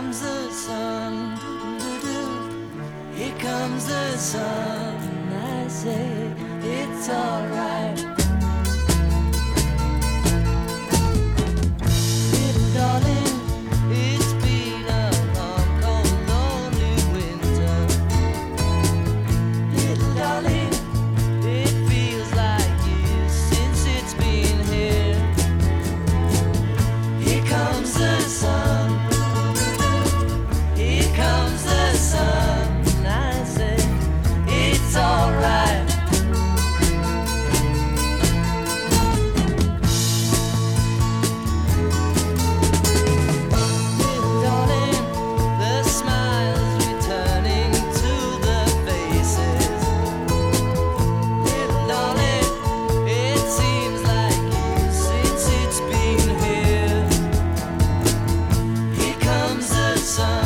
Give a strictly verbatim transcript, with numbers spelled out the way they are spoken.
comes the sun, doo-doo-doo. Here comes the sun. I say it's alright. Little darling, it's been a long, cold, lonely winter. Little darling, it feels like years since it's been here. Here comes the sun. Here comes the sun. I say it's alright. Little darling, the smiles returning to the faces. Little darling, it seems like years since it's been here. Here comes the sun.